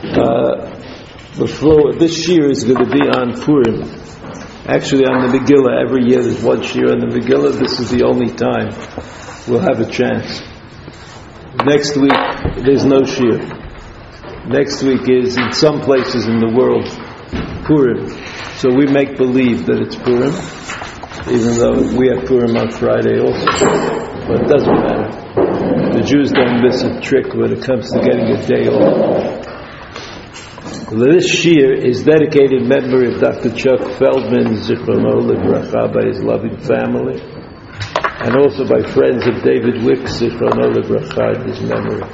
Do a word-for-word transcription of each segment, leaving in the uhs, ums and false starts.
Uh, before this year is going to be on Purim. Actually, on the Megillah, every year there's one shir on the Megillah. This is the only time we'll have a chance. Next week, there's no shir. Next week is, in some places in the world, Purim. So we make believe that it's Purim, even though we have Purim on Friday also. But it doesn't matter. The Jews don't miss a trick when it comes to getting a day off. This shir is dedicated in memory of Doctor Chuck Feldman, Zichrono Livracha, by his loving family, and also by friends of David Wicks, Zichrono Livracha, in his memory.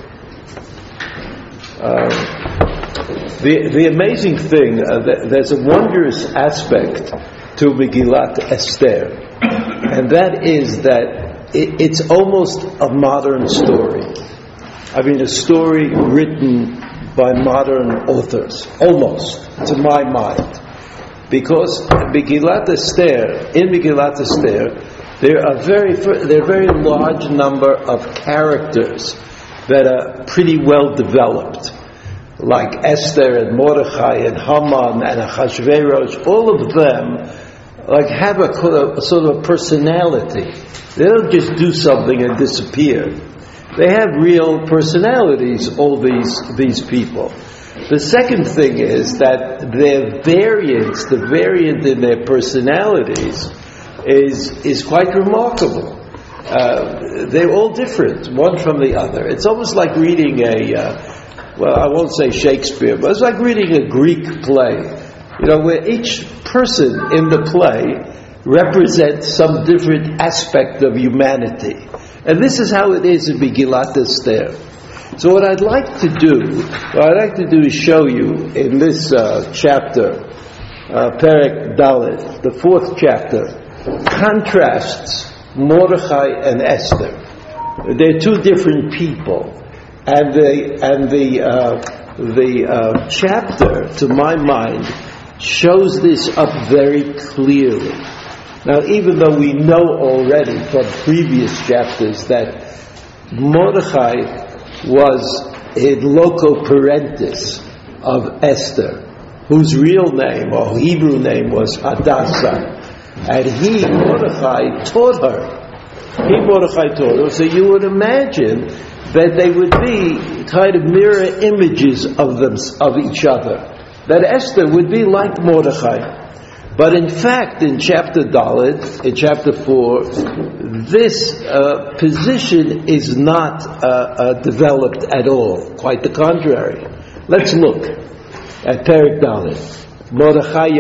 Uh, the, the amazing thing, uh, th- there's a wondrous aspect to Megillat Esther, and that is that it, it's almost a modern story. I mean, a story written by modern authors, almost, to my mind. Because Megillat Esther, in Megillat Esther, there are very, there are very large number of characters that are pretty well developed, like Esther and Mordechai and Haman and Achashverosh. All of them like have a, a sort of personality. They don't just do something and disappear. They have real personalities, all these these people. The second thing is that their variance, the variant in their personalities, is is quite remarkable. Uh, they're all different, one from the other. It's almost like reading a, uh, well, I won't say Shakespeare, but it's like reading a Greek play, you know, where each person in the play represents some different aspect of humanity. And this is how it is in Megillat Esther. So what I'd like to do, what I'd like to do is show you in this uh, chapter, uh, Perek Dalet, the fourth chapter, contrasts Mordechai and Esther. They're two different people, and the and the uh, the uh, chapter, to my mind, shows this up very clearly. Now, even though we know already from previous chapters that Mordechai was a loco parentis of Esther, whose real name or Hebrew name was Hadassah, and he, Mordechai, taught her. He, Mordechai, taught her. So you would imagine that they would be kind of mirror images of them, of each other. That Esther would be like Mordechai. But in fact, in chapter Dalet, in chapter four, this uh, position is not uh, uh, developed at all. Quite the contrary. Let's look at Perek Dalet. Mordechai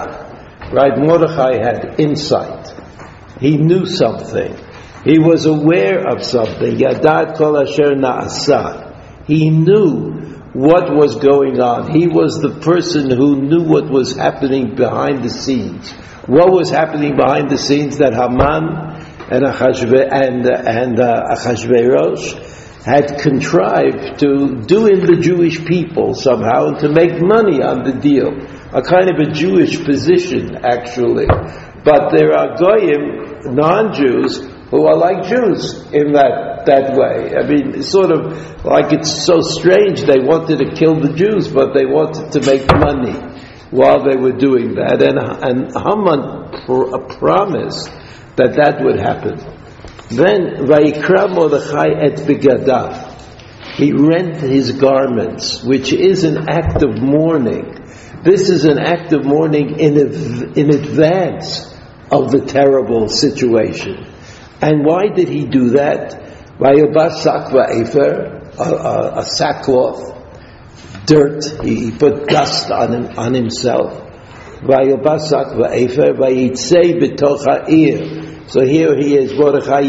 Yada, right? Mordechai had insight. He knew something. He was aware of something. Yada kol asher na'asa. He knew what was going on. He was the person who knew what was happening behind the scenes. What was happening behind the scenes that Haman and Achashve- and, uh, and uh, Achashverosh had contrived to do in the Jewish people somehow and to make money on the deal. A kind of a Jewish position, actually. But there are Goyim, non-Jews, who are like Jews in that, that way. I mean, it's sort of like it's so strange they wanted to kill the Jews, but they wanted to make money while they were doing that. And, and Haman pr- promised that that would happen. Then, Vayikra Mordechai et begadav. He rent his garments, which is an act of mourning. This is an act of mourning in, in advance of the terrible situation. And why did he do that? Vayobas sakva efer, a sackcloth, dirt. He, he put dust on him, on himself. Vayobas sakva efer, vayitzei betoch ha'ir. So here he is, Mordechai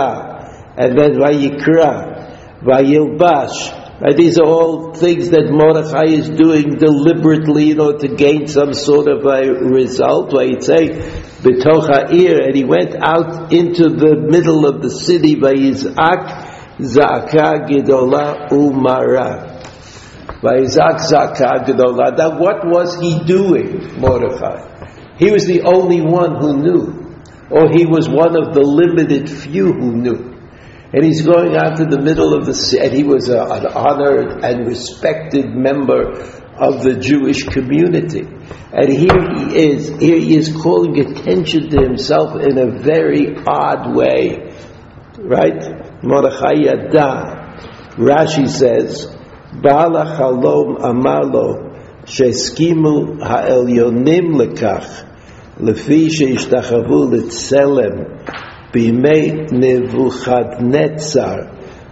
Yada, and then Vayikra, Vayilbash. Right, these are all things that Mordechai is doing deliberately in order to gain some sort of a result. Vayitzei betoch ha'ir, and he went out into the middle of the city. Vayizak zaka gedola umara. Vayizak zaka gedola. Now, what was he doing, Mordechai? He was the only one who knew, or he was one of the limited few who knew. And he's going out to the middle of the city, and he was a, an honored and respected member of the Jewish community. And here he is, here he is calling attention to himself in a very odd way. Right? Mordechai Yada. Rashi says, Ba'al HaChalom Amar Lo, Sheskimu Ha'elyonim Lekach, Lefi Sheishtachavu L'Tselem, B'imei Nebuchadnezzar,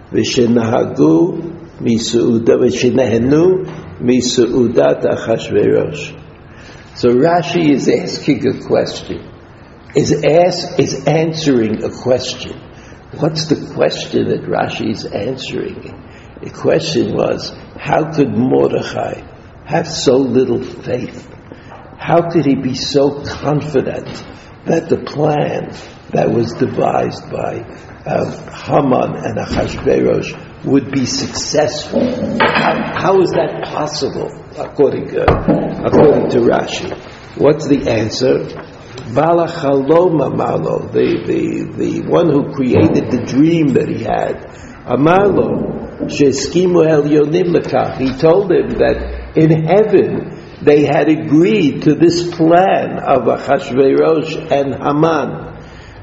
V'shenahagu Misu'uda, V'shenehenu Misu'udat Achashverosh. So Rashi is asking a question, is ask, is answering a question. What's the question that Rashi is answering? The question was, how could Mordechai have so little faith? How could he be so confident that the plan that was devised by um, Haman and Achashverosh would be successful? How, how is that possible, according to, according to Rashi? What's the answer? Ba'al HaChalom Amar Lo, the, the, the one who created the dream that he had, Amar Lo, Sheskimu Elyonim Lekach. He told him that in heaven they had agreed to this plan of Achashverosh and Haman.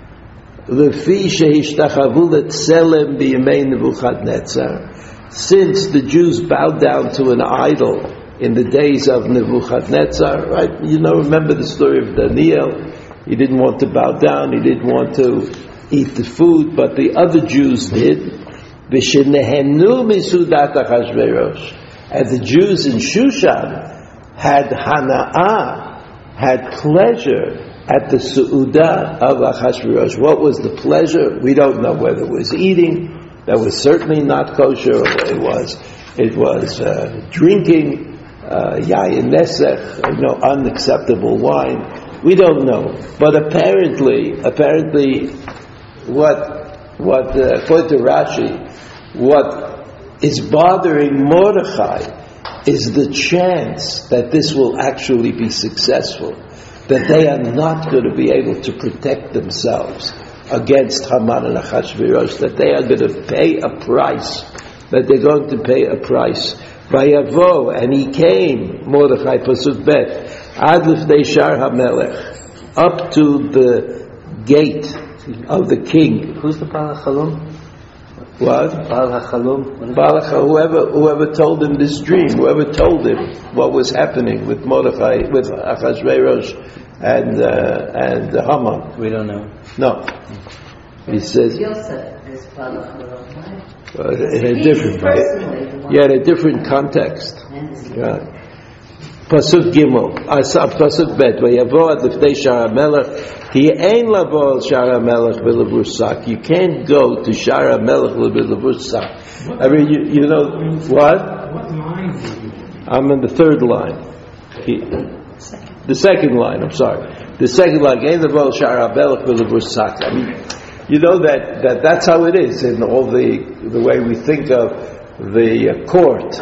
Lefi sheishtachavu l'tselem b'yemei Nebuchadnezzar. Since the Jews bowed down to an idol in the days of Nebuchadnezzar, right? You know, remember the story of Daniel. He didn't want to bow down. He didn't want to eat the food, but the other Jews did. V'shenehenu misudat Achashverosh. And the Jews in Shushan had hana'ah, had pleasure at the su'udah of Achashverosh. What was the pleasure? We don't know whether it was eating. That was certainly not kosher. It was, it was uh, drinking, uh, yayin nesech, you know, unacceptable wine. We don't know. But apparently, apparently, what, what, uh, according to Rashi, what is bothering Mordechai is the chance that this will actually be successful, that they are not going to be able to protect themselves against Haman and Achashverosh, that they are going to pay a price, that they're going to pay a price. Vayavo, and he came, Mordechai, Pasuk Bet, Ad Lifnei Shar HaMelech, up to the gate of the king. Who's the Ba'al HaChalom? What? Ba'al HaChalom. Ba'al HaChalom, whoever, whoever told him this dream, whoever told him what was happening with Mordechai, with Achashverosh and uh, and Haman. We don't know. No. He says, Yosef is Ba'al HaChalom, right? uh, in a different, yeah, in a different context. Yeah. Pasuk Gimel, Asaf Pasuk Bet, Vayavo ad Lifnei Shar HaMelech, Ki ein lavo al Shar HaMelech v'levusak. You can't go to Shar HaMelech v'levusak. I mean, you, you know what? What line are you? I'm in the third line. He, the second line. I'm sorry. The second line. Ein lavo al Shar HaMelech v'levusak. I mean, you know that, that that's how it is in all the the way we think of the uh, court.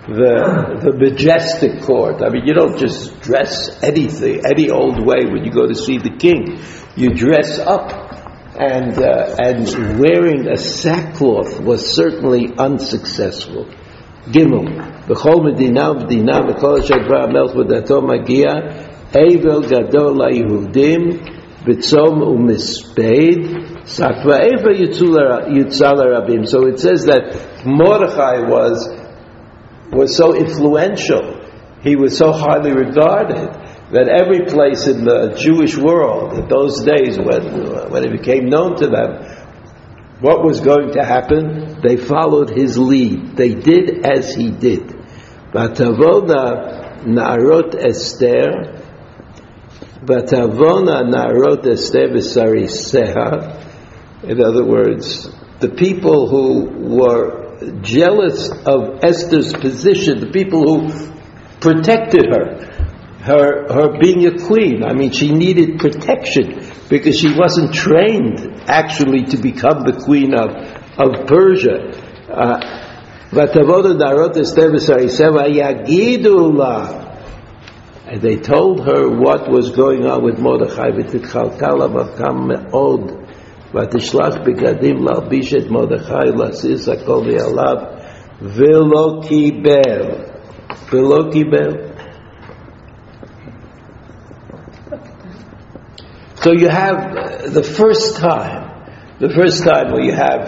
The the majestic court. I mean, you don't just dress anything, any old way when you go to see the king. You dress up, and uh, and wearing a sackcloth was certainly unsuccessful. Gimel, b'chol medina medina b'kol asher dvar hamelech v'dato magia evel gadol laYehudim b'tzom u'mispeid sakva eva yitzal rabim. So it says that Mordechai was. was so influential, he was so highly regarded, that every place in the Jewish world, in those days when, when it became known to them, what was going to happen, they followed his lead. They did as he did. Vatavona na'arot Esther, Vatavona na'arot Esther v'sariseha. In other words, the people who were jealous of Esther's position, the people who protected her, her her being a queen. I mean, she needed protection because she wasn't trained actually to become the queen of of Persia. And they told her what was going on with Mordechai. ותשלח בגדים להלביש את מרדכי להסיס הכל מעליו ולא קיבל ולא קיבל. So you have uh, the first time the first time where you have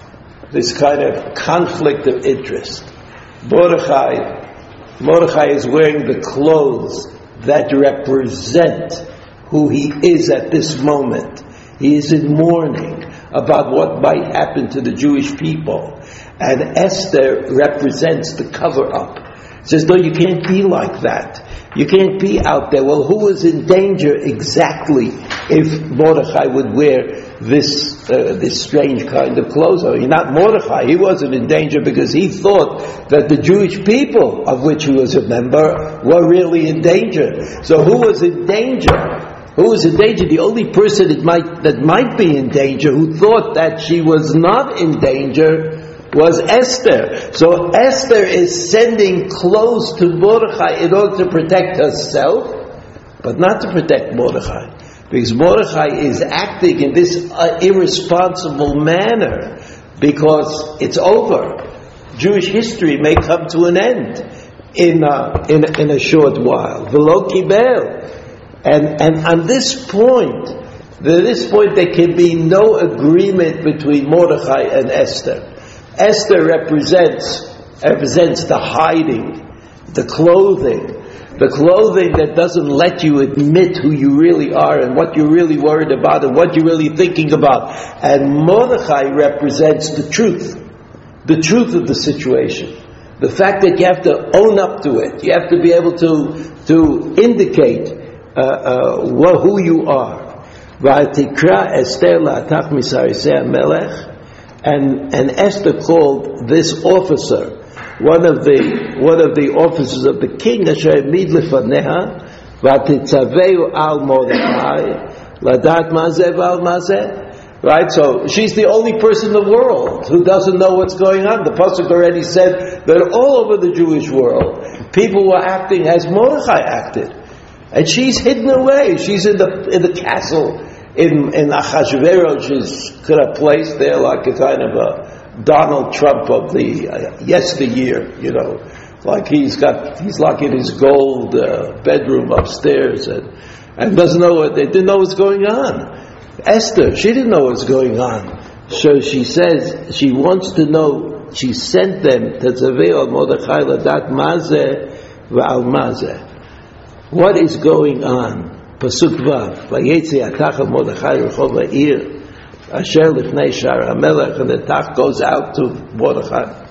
this kind of conflict of interest. Mordechai Mordechai is wearing the clothes that represent who he is at this moment. He is in mourning about what might happen to the Jewish people. And Esther represents the cover-up. It says, no, you can't be like that. You can't be out there. Well, who was in danger exactly if Mordechai would wear this uh, this strange kind of clothes? I mean, not Mordechai. He wasn't in danger because he thought that the Jewish people, of which he was a member, were really in danger. So who was in danger? Who was in danger? The only person that might that might be in danger, who thought that she was not in danger, was Esther. So Esther is sending clothes to Mordechai in order to protect herself, but not to protect Mordechai. Because Mordechai is acting in this uh, irresponsible manner because it's over. Jewish history may come to an end in uh, in, in a short while. V'lo kibel. And and on this point, at this point there can be no agreement between Mordechai and Esther. Esther represents represents the hiding, the clothing, the clothing that doesn't let you admit who you really are and what you're really worried about and what you're really thinking about. And Mordechai represents the truth, the truth of the situation. The fact that you have to own up to it. You have to be able to, to indicate uh, uh, what, who you are. V'atikra Esther la'atach misarisei melech. And, and Esther called this officer, one of the one of the officers of the king, Asher Emid Lefaneha, Vatitzaveu al Mordechai, Ladat Mazeh Val Mazeh. Right, so she's the only person in the world who doesn't know what's going on. The pasuk already said that all over the Jewish world, people were acting as Mordechai acted, and she's hidden away. She's in the in the castle. In in Achashverosh's kind of place there, like a kind of a Donald Trump of the uh, yesteryear, you know, like he's got he's like in his gold uh, bedroom upstairs and and doesn't know what they didn't know what's going on. Esther, she didn't know what's going on, so she says she wants to know. She sent them to Tzavei Mordechai Ladat Mazeh V'al Mazeh. What is going on? Pasuk Vav, Vayetzi Atach al Mordechai Rechov Ha'ir, Asher Lifnei Shar HaMelech, and the Tach goes out to Mordechai.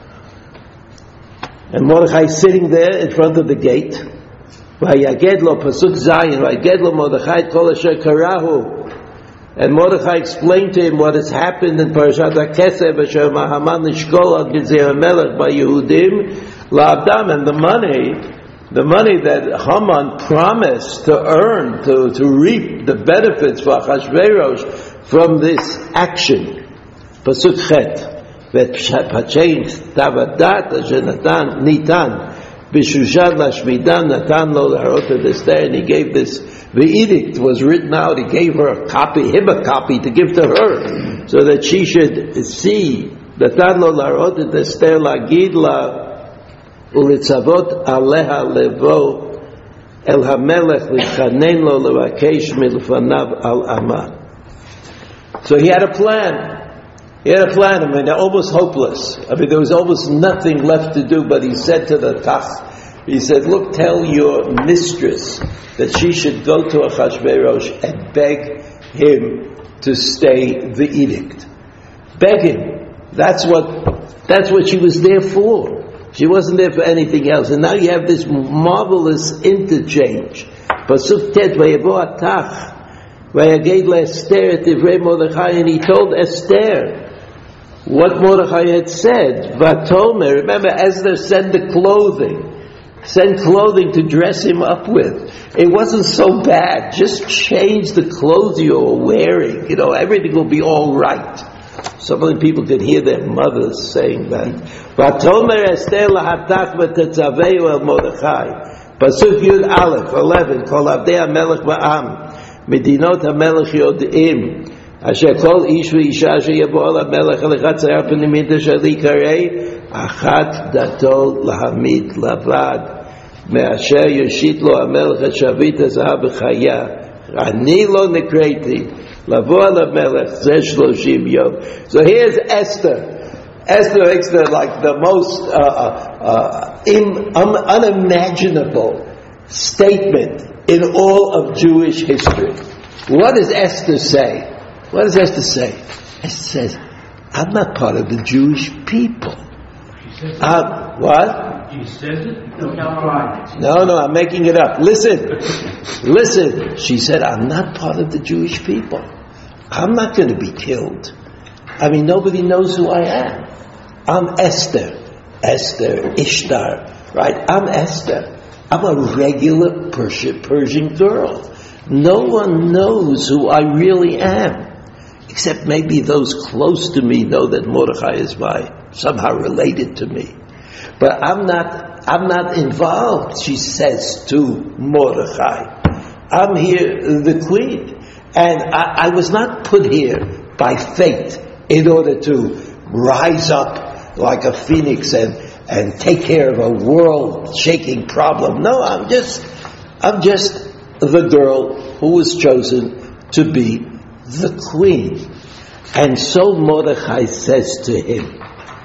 And Mordechai is sitting there in front of the gate. Vayaged lo, Pasuk Zayin, Vayaged lo Mordechai Kol Asher Karahu. And Mordechai explained to him what has happened in Parashat HaKesef, Asher Mahaman Nishkol Al Gizei HaMelech by Yehudim, La'abdam, and the money, the money that Haman promised to earn, to, to reap the benefits for Achashverosh from this action. Pasuk Chet. V'pachein tavadat asher natan nitan b'shushan lashmidan natan lo l'harot et Esther, and he gave this, the edict was written out, he gave her a copy, him a copy to give to her, so that she should see, natan lo l'harot et Esther la'gid la ulitzavot aleha levo el hamelech lichanen lo levakesh milfanav al ama. So he had a plan. He had a plan. I mean, they're almost hopeless. I mean, there was almost nothing left to do. But he said to the Tach, he said, "Look, tell your mistress that she should go to Achashverosh and beg him to stay the edict. Beg him. That's what. That's what she was there for." She wasn't there for anything else. And now you have this marvelous interchange. Pasuk Tet, Vayavo Atach, Vayaged LaEsther et Divrei Mordechai, and he told Esther what Mordechai had said. Vatomer, remember, Esther sent the clothing, sent clothing to dress him up with. It wasn't so bad. Just change the clothes you're wearing. You know, everything will be all right. Some of the people could hear their mothers saying that. Vatomer Esther lahatach v'tetzaveu el Mordechai. Pasuk Yud Aleph eleven. Kol avdei hamelech ba'am. Medinot hamelech yod'im. אשר כל איש ואישה שיבוא אל המלך על אחד צייר פנימית אשר להיקרא אחת דתו להעמיד לבד מאשר יושיט לו המלך את שביט הזהב בחיה. אני לא נקראתי לבוא אל המלך זה שלושים יום. So here's Esther. Esther makes the, like the most uh, uh, in, um, unimaginable statement in all of Jewish history. What does Esther say? What does Esther say? Esther says, I'm not part of the Jewish people. She says Um, what? She says it? No, no, No, no, I'm making it up. Listen. Listen. She said, I'm not part of the Jewish people. I'm not going to be killed. I mean, nobody knows who I am. I'm Esther. Esther, Ishtar, right? I'm Esther. I'm a regular Persian, Persian girl. No one knows who I really am. Except maybe those close to me know that Mordechai is my, somehow related to me. But I'm not, I'm not involved, she says to Mordechai. I'm here, the queen. And I, I was not put here by fate in order to rise up like a phoenix and, and take care of a world-shaking problem. No, I'm just, I'm just the girl who was chosen to be the queen. And so Mordechai says to him,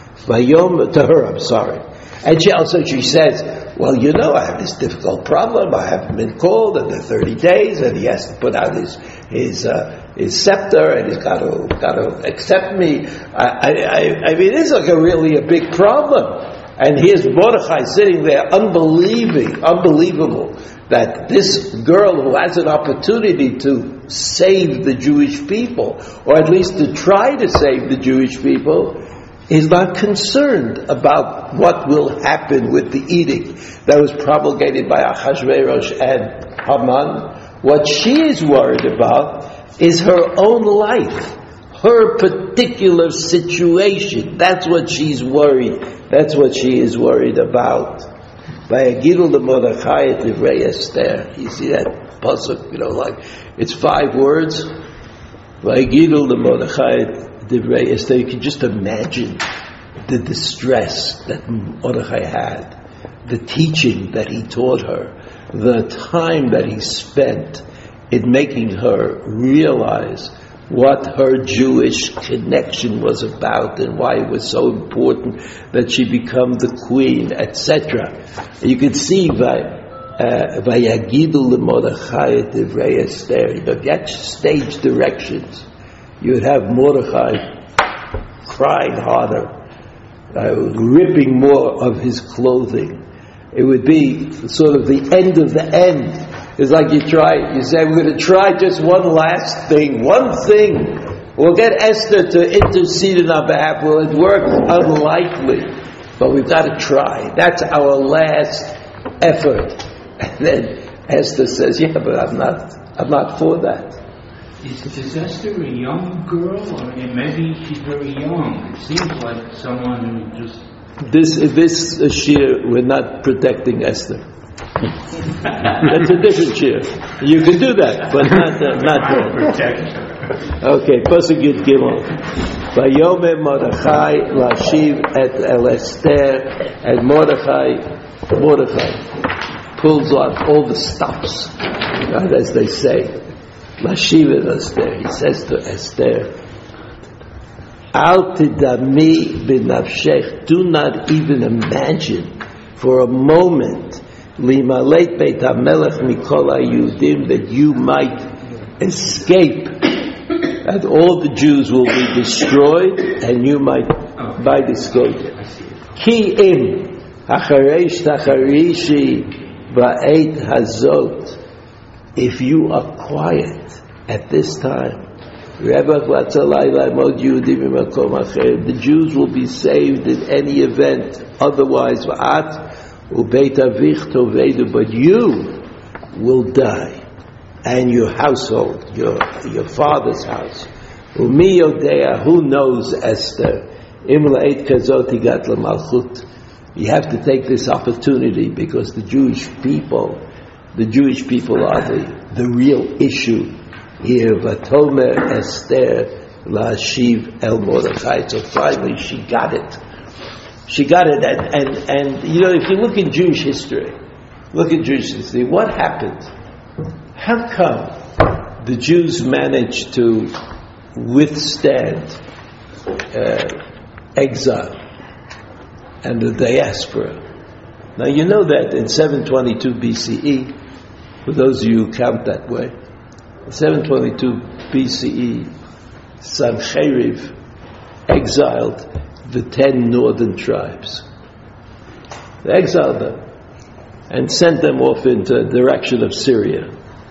Vayom, to her, I'm sorry. And she also, she says, well, you know, I have this difficult problem. I haven't been called in the thirty days, and he has to put out his his uh, his scepter, and he's got to got to accept me. I, I I mean, it's like a really a big problem. And here's Mordechai sitting there, unbelieving, unbelievable that this girl who has an opportunity to save the Jewish people, or at least to try to save the Jewish people, is not concerned about what will happen with the edict that was promulgated by Ahasuerus and Haman. What she is worried about is her own life, her particular situation. That's what she's worried. That's what she is worried about. Vayagidu leMordechai divrei Esther. You see that pasuk? You know, like it's five words. Vayagidu leMordechai. Esther, you can just imagine the distress that Mordechai had, the teaching that he taught her, the time that he spent in making her realize what her Jewish connection was about and why it was so important that she become the queen, et cetera. You could see Vayagidu leMordechai divrei Esther. You know, get stage directions. You would have Mordechai crying harder, uh, ripping more of his clothing. It would be sort of the end of the end. It's like you try, you say, we're going to try just one last thing, one thing. We'll get Esther to intercede on our behalf. Will it work? Unlikely. But we've got to try. That's our last effort. And then Esther says, yeah, but I'm not, I'm not for that. Is, is Esther a young girl? I mean, maybe she's very young. It seems like someone who just... This, this uh, shear, we're not protecting Esther. That's a different shear. You can do that, but not uh, not that. Okay, Pasuk Yud Gimel. Vayome Mordechai lashiv et el Esther, and Mordechai, Mordechai pulls off all the stops, right, as they say. Lashiv et Esther. He says to Esther, Al tidami b'nafshech. Do not even imagine for a moment limaleit beit hamelech mikol hayudim, that you might escape, that all the Jews will be destroyed and you might might escape. Ki im hachareish tacharishi ba'et hazot. If you are quiet at this time, the Jews will be saved in any event. Otherwise, but you will die, and your household, your your father's house. Who knows, Esther? You have to take this opportunity, because the Jewish people, the Jewish people are the, the real issue. here, Vatomer Esther Lashiv El Mordechai. So finally she got it. She got it, and, and, and you know, if you look in Jewish history, look at Jewish history, what happened? How come the Jews managed to withstand uh, exile and the diaspora? Now you know that in seven twenty-two B C E, for those of you who count that way, in seven twenty-two B C E, Sancheriv exiled the ten northern tribes. They exiled them and sent them off into the direction of Syria.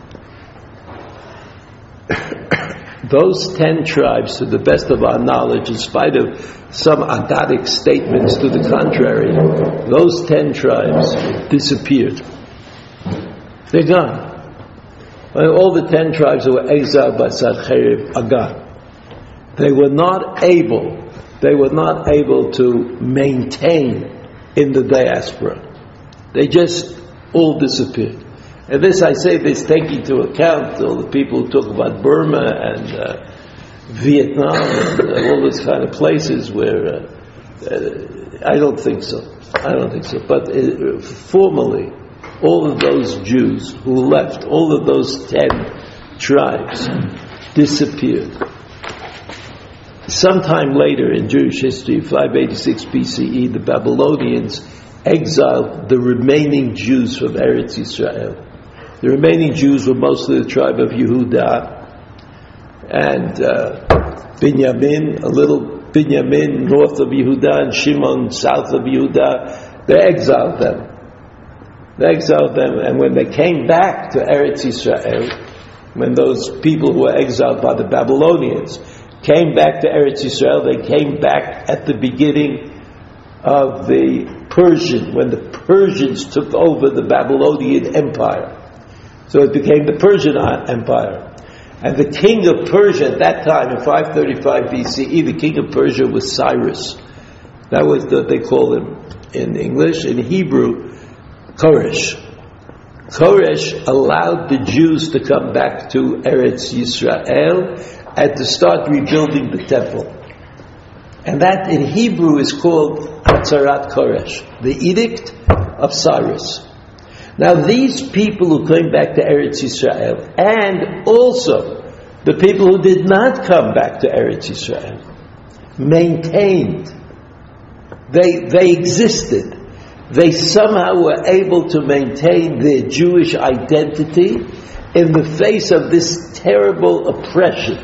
Those ten tribes, to the best of our knowledge, in spite of some Aggadic statements to the contrary, those ten tribes disappeared. They're gone. All the ten tribes that were exiled by Sancheriv are gone. They were not able, they were not able to maintain in the diaspora. They just all disappeared. And this, I say this taking into account all the people who talk about Burma and uh, Vietnam and uh, all those kind of places where uh, uh, I don't think so. I don't think so. But uh, formally, all of those Jews who left, all of those ten tribes disappeared. Sometime later in Jewish history, five eighty-six B C E, the Babylonians exiled the remaining Jews from Eretz Yisrael. The remaining Jews were mostly the tribe of Yehuda and uh, Binyamin, a little Binyamin north of Yehuda and Shimon south of Yehuda. They exiled them. They exiled them, and when they came back to Eretz Yisrael, when those people who were exiled by the Babylonians came back to Eretz Yisrael, they came back at the beginning of the Persian, when the Persians took over the Babylonian Empire. So it became the Persian Empire. And the king of Persia at that time, in five thirty-five B C E, the king of Persia was Cyrus. That was what they call him in English. In Hebrew, Koresh. Koresh allowed the Jews to come back to Eretz Yisrael and to start rebuilding the temple. And that in Hebrew is called Atzarat Koresh, the edict of Cyrus. Now these people who came back to Eretz Yisrael, and also the people who did not come back to Eretz Yisrael, maintained, they, they existed. They somehow were able to maintain their Jewish identity in the face of this terrible oppression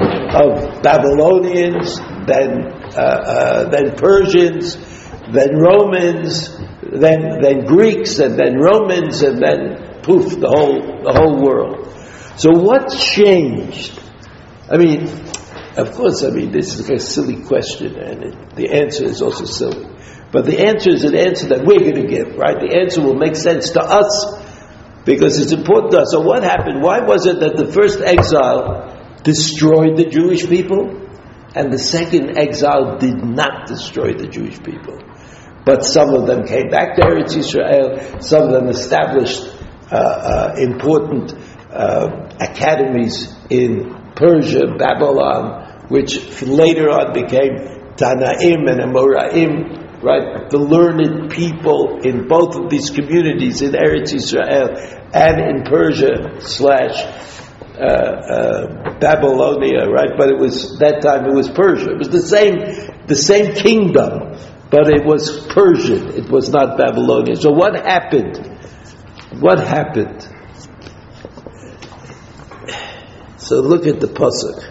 of Babylonians, then uh, uh, then Persians, then Romans, then then Greeks, and then Romans, and then poof, the whole the whole world. So what changed? I mean, of course, I mean this is a silly question, and it, the answer is also silly. But the answer is an answer that we're going to give, right? The answer will make sense to us because it's important to us. So what happened? Why was it that the first exile destroyed the Jewish people and the second exile did not destroy the Jewish people? But some of them came back to Eretz Yisrael, some of them established uh, uh, important uh, academies in Persia, Babylon, which later on became Tanaim and Amoraim, right? The learned people in both of these communities in Eretz Yisrael and in Persia slash uh, uh, Babylonia, right? But it was, that time it was Persia. It was the same, the same kingdom, but it was Persian. It was not Babylonian. So what happened? What happened? So look at the pasuk.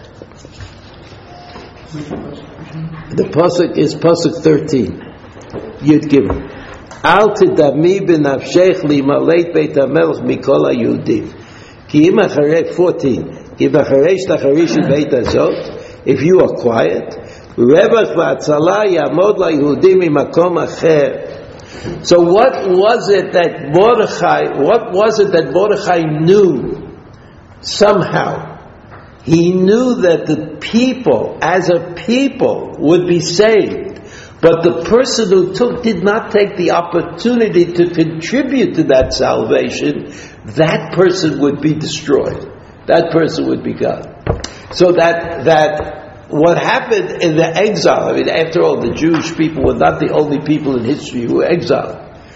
The pasuk is pasuk thirteen. Yud Gimel. Al tidami b'nafshech limaleit beit hamelech mikol haYehudim. Ki im acharei fourteen. Ki b'acharei shtacharish beit hazot. If you are quiet, rebach v'atzala yamod laYehudim mimakom acher. So what was it that Mordechai? What was it that Mordechai knew? Somehow, he knew that the people, as a people, would be saved. But the person who took did not take the opportunity to contribute to that salvation, that person would be destroyed. that person would be God. So that that what happened in the exile, I mean, after all, the Jewish people were not the only people in history who were exiled.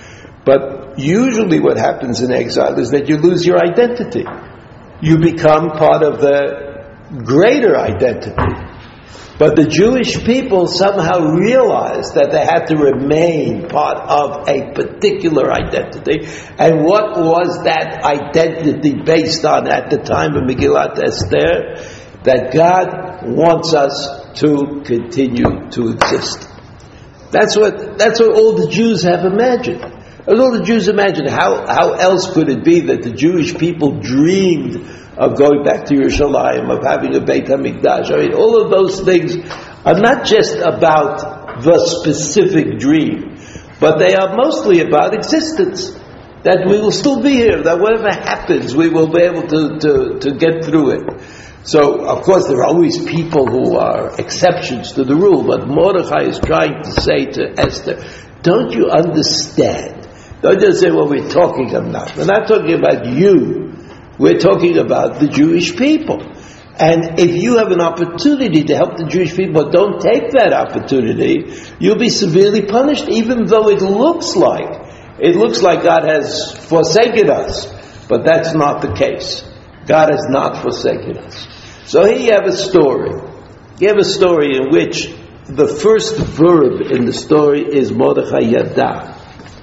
But usually what happens in exile is that you lose your identity. You become part of the greater identity. But the Jewish people somehow realized that they had to remain part of a particular identity. And what was that identity based on at the time of Megillat Esther? That God wants us to continue to exist. That's what, that's what all the Jews have imagined. And all the Jews imagined. How, how else could it be that the Jewish people dreamed of going back to Yerushalayim, of having a Beit HaMikdash? I mean, all of those things are not just about the specific dream, but they are mostly about existence. That we will still be here, that whatever happens, we will be able to, to, to get through it. So, of course, there are always people who are exceptions to the rule, but Mordechai is trying to say to Esther, don't you understand? Don't just say, well, we're talking about. We're not talking about you. We're talking about the Jewish people. And if you have an opportunity to help the Jewish people, don't take that opportunity, you'll be severely punished, even though it looks like, it looks like God has forsaken us. But that's not the case. God has not forsaken us. So here you have a story. You have a story in which the first verb in the story is Mordechai Yada.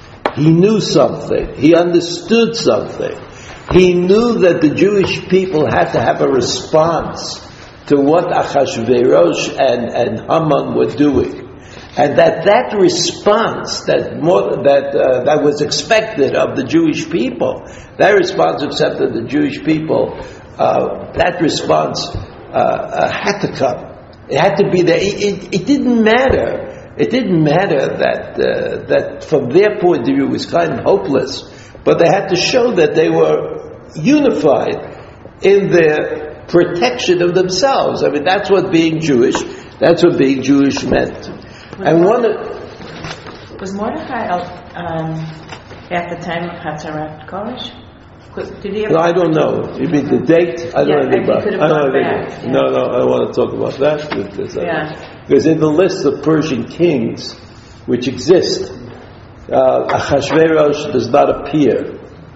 He knew something. He understood something. He knew that the Jewish people had to have a response to what Achashverosh and, and Haman were doing. And that that response that more, that uh, that was expected of the Jewish people, that response accepted the Jewish people, uh, that response uh, uh, had to come. It had to be there. It, it, it didn't matter. It didn't matter that uh, that from their point of view it was kind of hopeless, but they had to show that they were unified in their protection of themselves. I mean, that's what being Jewish, that's what being Jewish meant. Was and one was Mordechai um, at the time of Hatzarat Koresh? Did he ever no, I don't know. You mean the date? I don't yeah, know anything about it. I don't know back, anything. Yeah. No, no, I don't want to talk about that. Because, uh, yeah. because in the list of Persian kings which exist, uh, Achashverosh does not appear.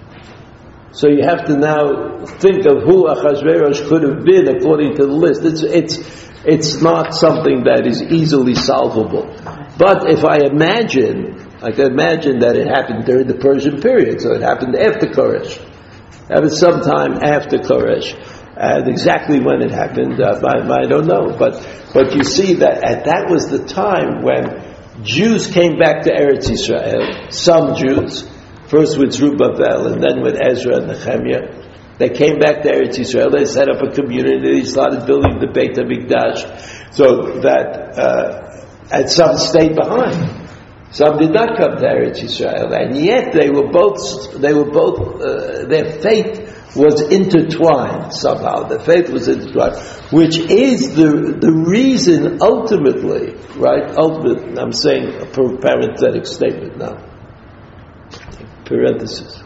So you have to now think of who Achashverosh could have been according to the list. It's it's it's not something that is easily solvable. But if I imagine, I can imagine that it happened during the Persian period, so it happened after Koresh. It happened sometime after Koresh. And exactly when it happened, uh, I, I don't know. But but you see that at, that was the time when Jews came back to Eretz Yisrael, some Jews, first with Zerubbabel and then with Ezra and Nehemiah. They came back to Eretz Yisrael, they set up a community, they started building the Beit HaMikdash, so that, uh, and some stayed behind. Some did not come to Eretz Yisrael, and yet they were both, they were both, uh, their faith was intertwined somehow. Their faith was intertwined, which is the, the reason ultimately, right, ultimate, I'm saying a parenthetic statement now. Parenthesis.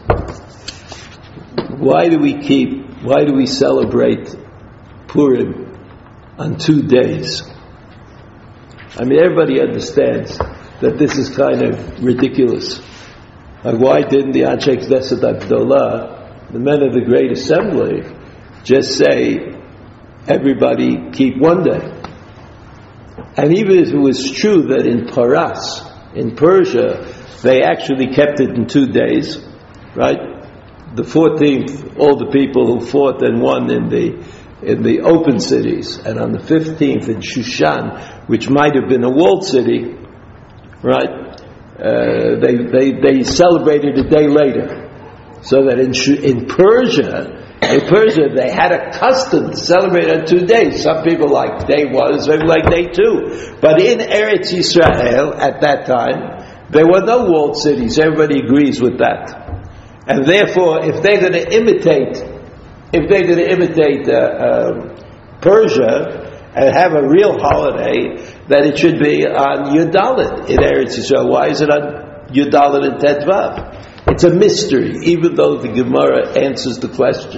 Why do we keep, why do we celebrate Purim on two days? I mean, everybody understands that this is kind of ridiculous. Like, why didn't the Anshe Knesset Agdolah, the men of the Great Assembly, just say, everybody keep one day? And even if it was true that in Paras, in Persia, they actually kept it in two days, right? The fourteenth, all the people who fought and won in the in the open cities, and on the fifteenth in Shushan, which might have been a walled city, right? Uh, they they they celebrated a day later, so that in in Persia, in Persia they had a custom to celebrate on two days. Some people like day one, some people like day two, but in Eretz Yisrael at that time, there were no walled cities. Everybody agrees with that. And therefore, if they're going to imitate, if they're going to imitate uh, um, Persia and have a real holiday, then it should be on Yudalit in Eretz Yisrael. Why is it on Yudalit and Tetvav? It's a mystery, even though the Gemara answers the question.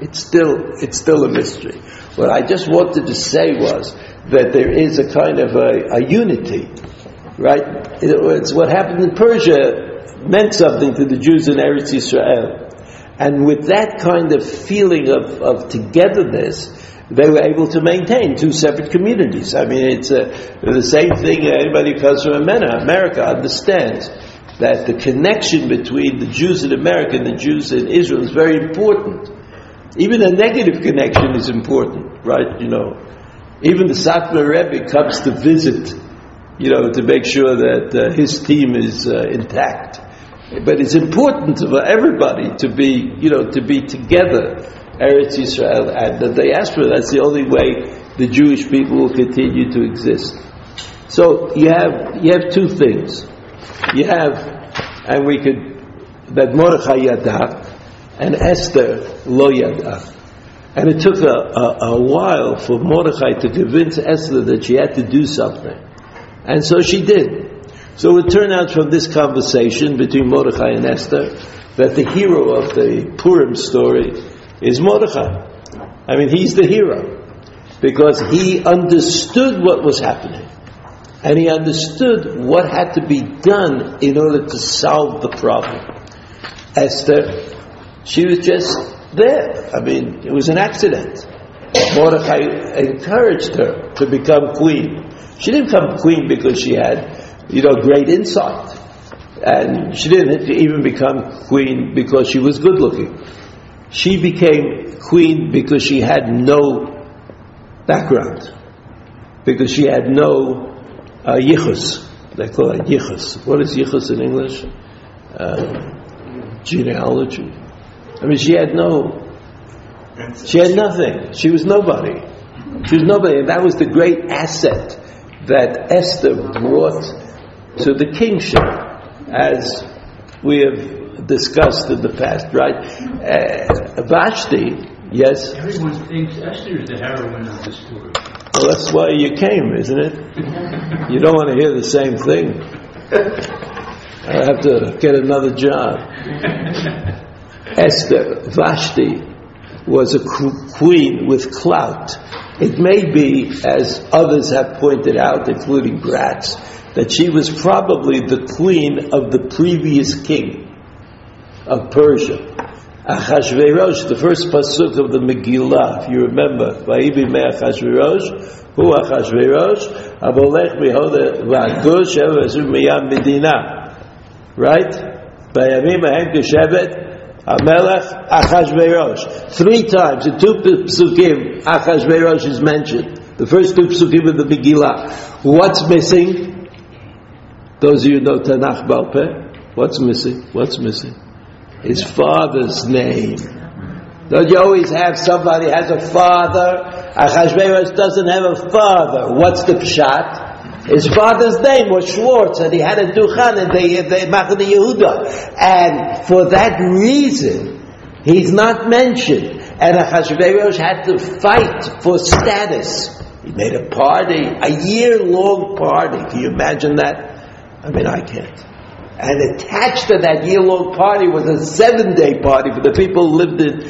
It's still, it's still a mystery. What I just wanted to say was that there is a kind of a, a unity, right? It's what happened in Persia meant something to the Jews in Eretz Yisrael. And with that kind of feeling of, of togetherness, they were able to maintain two separate communities. I mean, it's uh, the same thing anybody who comes from America, America understands that the connection between the Jews in America and the Jews in Israel is very important. Even a negative connection is important, right? You know, even the Satmar Rebbe comes to visit, you know, to make sure that uh, his team is uh, intact. But it's important for everybody to be, you know, to be together, Eretz Yisrael and the diaspora. That's the only way the Jewish people will continue to exist. So you have you have two things. You have, and we could, that Mordechai yada and Esther lo yada. And it took a, a, a while for Mordechai to convince Esther that she had to do something. And so she did. So it turned out from this conversation between Mordechai and Esther that the hero of the Purim story is Mordechai. I mean, he's the hero because he understood what was happening and he understood what had to be done in order to solve the problem. Esther, she was just there. I mean, it was an accident. Mordechai encouraged her to become queen. She didn't become queen because she had, you know, great insight. And she didn't even become queen because she was good looking. She became queen because she had no background. Because she had no uh, yichus. They call it yichus. What is yichus in English? Uh, genealogy. I mean, she had no, she had nothing. She was nobody. She was nobody. And that was the great asset that Esther brought to the kingship, as we have discussed in the past, right? Uh, Vashti, yes? Everyone thinks Esther is the heroine of the story. Well, that's why you came, isn't it? You don't want to hear the same thing. I have to get another job. Esther, Vashti, was a queen with clout. It may be, as others have pointed out, including Gratz, that she was probably the queen of the previous king of Persia. Achashverosh, the first pasuk of the Megillah, if you remember, Vayibi me Achashverosh, hu Achashverosh, abolech mihoda v'agush evazur miyam medina. Right? Vayamim ahem keshevet Hamelech Achashverosh. Three times in two psukim, Achashverosh is mentioned. The first two psukim of the Megillah. What's missing? Those of you who know Tanakh Baal Peh, what's missing? What's missing? His father's name. Don't you always have somebody has a father? Achashverosh doesn't have a father. What's the pshat? His father's name was Schwartz, and he had a duchan in the, the Machane Yehuda. And for that reason, he's not mentioned. And Achashverosh had to fight for status. He made a party, a year-long party. Can you imagine that? I mean, I can't. And attached to that year-long party was a seven-day party for the people who lived in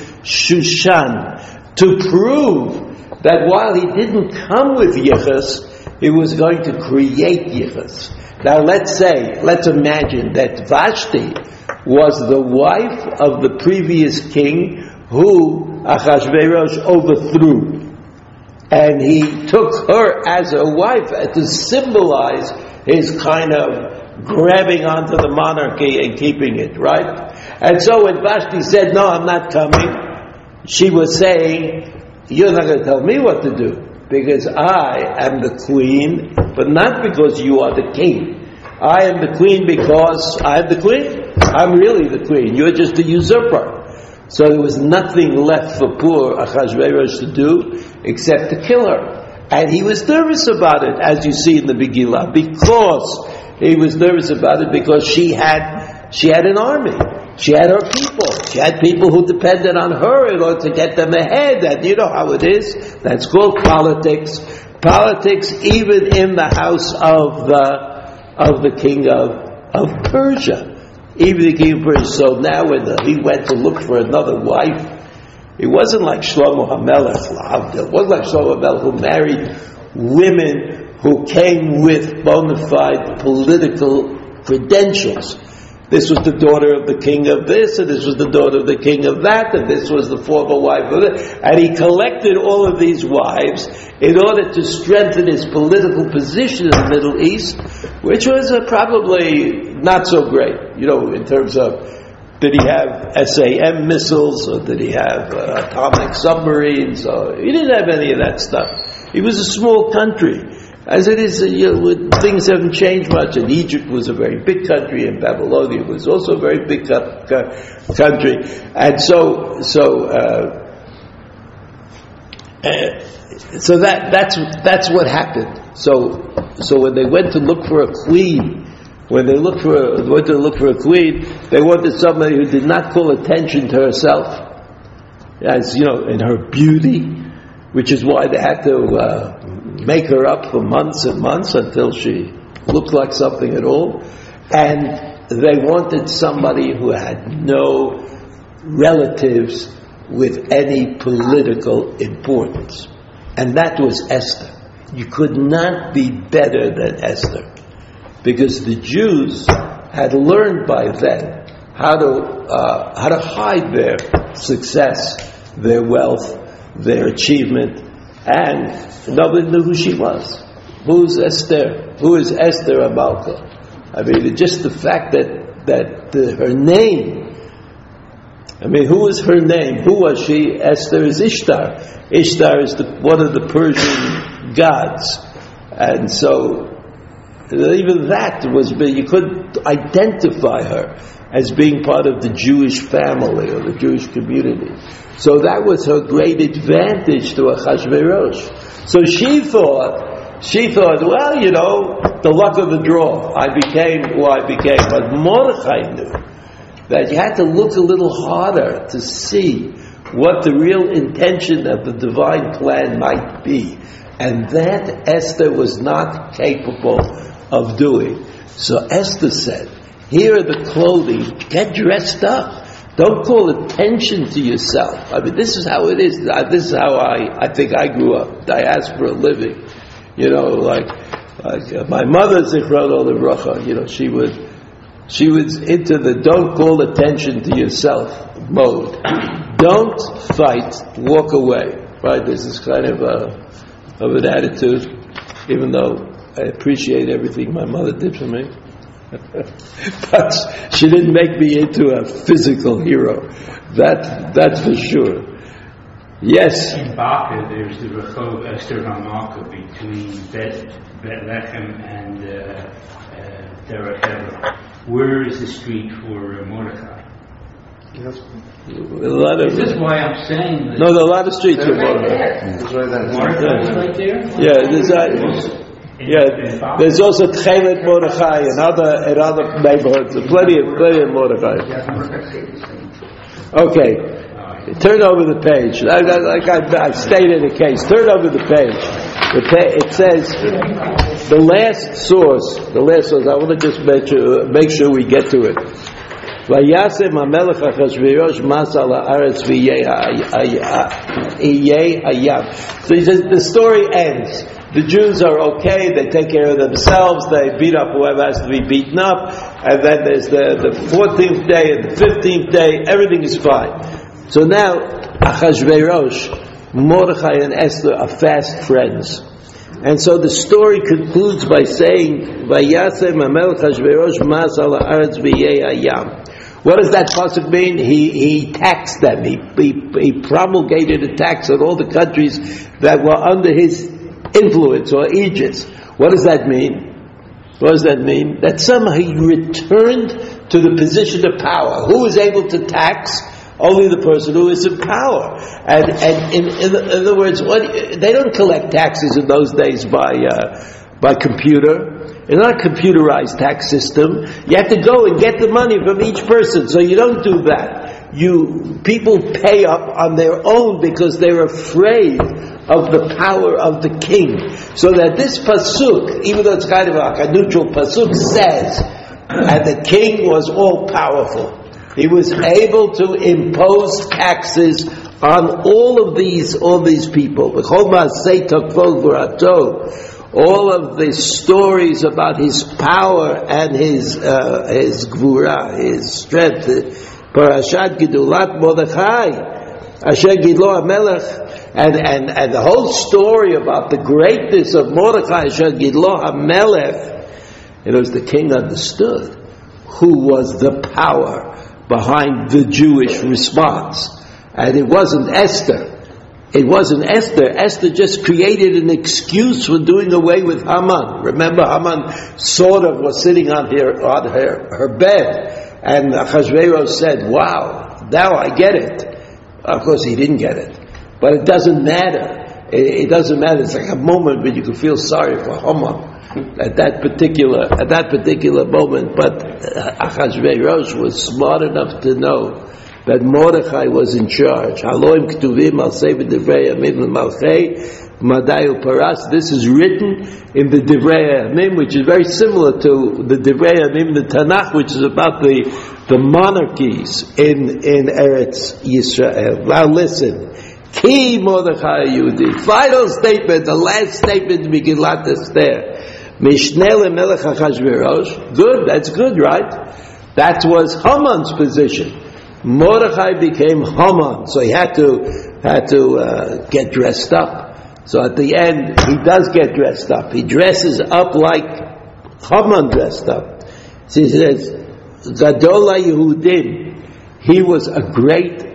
Shushan to prove that while he didn't come with Yichus, he was going to create Yichus. Now let's say, let's imagine that Vashti was the wife of the previous king who Achashverosh overthrew. And he took her as a wife to symbolize his kind of grabbing onto the monarchy and keeping it, right? And so when Vashti said, no, I'm not coming, she was saying, you're not going to tell me what to do, because I am the queen, but not because you are the king. I am the queen because I am the queen. I'm really the queen. You're just a usurper. So there was nothing left for poor Achashverosh to do except to kill her. And he was nervous about it, as you see in the Megillah, because he was nervous about it because she had she had an army. She had her people. She had people who depended on her in order to get them ahead. And you know how it is. That's called politics. Politics even in the house of the of the king of, of Persia. Even the king of Persia. So now when the, he went to look for another wife, It wasn't like Shlomo HaMelech, it wasn't like Shlomo HaMelech who married women who came with bona fide political credentials. This was the daughter of the king of this, and this was the daughter of the king of that, and this was the former wife of this. And he collected all of these wives in order to strengthen his political position in the Middle East, which was uh, probably not so great, you know, in terms of, did he have S A M missiles, or did he have uh, atomic submarines? Or, he didn't have any of that stuff. He was a small country. As it is, uh, you know, things haven't changed much. And Egypt was a very big country, and Babylonia was also a very big co- co- country. And so, so, uh, uh, so that that's that's what happened. So, so when they went to look for a queen, when they looked for a, went to look for a queen, they wanted somebody who did not call attention to herself, as you know, in her beauty, which is why they had to. Uh, make her up for months and months until she looked like something at all. And they wanted somebody who had no relatives with any political importance. And that was Esther. You could not be better than Esther, because the Jews had learned by then how to uh, how to hide their success, their wealth, their achievement, and nobody knew who she was. Who's Esther? Who is Esther Amalka? I mean, just the fact that that the, her name. I mean, who was her name? Who was she? Esther is Ishtar. Ishtar is the, one of the Persian gods, and so even that was. You couldn't identify her as being part of the Jewish family or the Jewish community. So that was her great advantage to Achashverosh. So she thought, she thought, well, you know, the luck of the draw. I became who I became. But Mordechai knew that you had to look a little harder to see what the real intention of the divine plan might be. And that Esther was not capable of doing. So Esther said, here are the clothing, get dressed up. Don't call attention to yourself. I mean, this is how it is. This is how I, I think I grew up. Diaspora living. You know, like, like uh, my mother, Zichrono Livracha, you know, she would, she was into the don't call attention to yourself mode. Don't fight, walk away. Right? This is kind of a, of an attitude, even though I appreciate everything my mother did for me. But she didn't make me into a physical hero. That that's for sure. Yes. In Baca, there's the Rehov Esther Hamalka between Bet Bethlehem and uh, uh, Derech Hebron. Where is the street for uh, Mordechai? Yes. A lot of. This is why I'm saying that. No, there are a lot of streets for Mordechai. Mordechai is right there. Yeah, there's that. Yeah, there's also Tchelet Mordechai and other in other neighborhoods. Plenty of plenty of Mordechai. Okay, turn over the page. Like I, I stated a case. Turn over the page. It says the last source. The last source. I want to just make sure, make sure we get to it. Vayasem HaMelech Achashverosh mas al haaretz v'yeh hayam. So he says the story ends. The Jews are okay, they take care of themselves, they beat up whoever has to be beaten up, and then there's the, the fourteenth day and the fifteenth day, everything is fine. So now, Achashverosh, Mordechai and Esther are fast friends. And so the story concludes by saying, Vayasem HaMelech Achashverosh mas al haaretz v'yeh hayam. What does that pasuk mean? He he taxed them, he, he, he promulgated a tax on all the countries that were under his influence or aegis. What does that mean? What does that mean? That somehow he returned to the position of power. Who is able to tax? Only the person who is in power. And and in, in, in other words, what, they don't collect taxes in those days by uh, by computer. It's not a computerized tax system. You have to go and get the money from each person. So you don't do that. You people pay up on their own because they're afraid of the power of the king. So that this pasuk, even though it's kind of like a neutral pasuk, says, and the king was all powerful. He was able to impose taxes on all of these, all these people. All of the stories about his power and his uh, his gvura, his strength. Parashat Gidulat Mordechai, Asher Gidlo HaMelech, and, and, and the whole story about the greatness of Mordechai, Asher Gidlo HaMelech, it was the king understood who was the power behind the Jewish response. And it wasn't Esther. It wasn't Esther. Esther just created an excuse for doing away with Haman. Remember, Haman sort of was sitting on her, on her, her bed, and Achashverosh said, wow, now I get it. Of course, he didn't get it. But it doesn't matter. It, it doesn't matter. It's like a moment when you can feel sorry for Haman at that particular, at that particular moment. But Achashverosh was smart enough to know that Mordechai was in charge. Haloim Ktuvim al Sefer Divrei Yamim Malchei Madayu Paras. This is written in the Divrei Yamim, which is very similar to the Divrei Yamim, the Tanakh, which is about the the monarchies in in Eretz Yisrael. Now listen, Ki Mordechai Yehudi. Final statement, the last statement, Megillat Esther. Mishneh leMelech Achashverosh. Good, that's good, right? That was Haman's position. Mordechai became Haman, so he had to had to uh, get dressed up. So at the end, he does get dressed up. He dresses up like Haman dressed up. So he says, Gadol HaYehudim, he was a great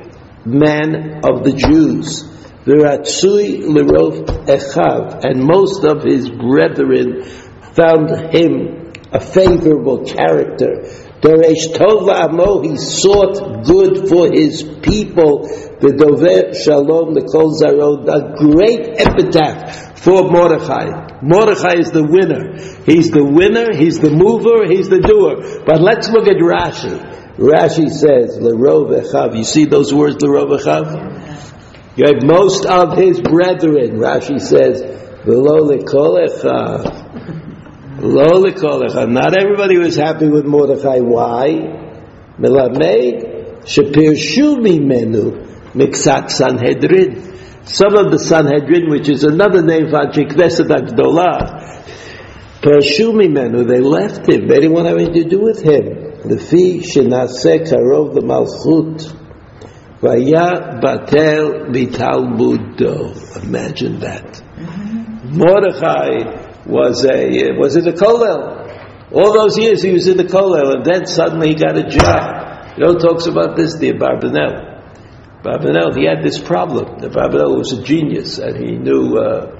man of the Jews. V'ratzui l'rov echav, and most of his brethren found him a favorable character. Doresh tov la'amo, he sought good for his people. The dover shalom, the kol zaron, a great epitaph for Mordechai. Mordechai is the winner. He's the winner, he's the mover, he's the doer. But let's look at Rashi. Rashi says, l'rov echav. You see those words, l'rov echav? You have most of his brethren. Rashi says, v'lo l'kol echav. Not everybody was happy with Mordechai. Why? Melamed shepirshu mimenu miksat Sanhedrin. Some of the Sanhedrin, which is another name for Knesset Agdolah, pirshu mimenu, they left him. They didn't want anything to do with him. Lefi shenaseh karov the malchut vaya batel mitalmudo. Imagine that. Mm-hmm. Mordechai was a, was in the Kollel. All those years he was in the Kollel, and then suddenly he got a job. You know who talks about this? The Abarbanel. Abarbanel, he had this problem. The Abarbanel was a genius, and he knew, uh,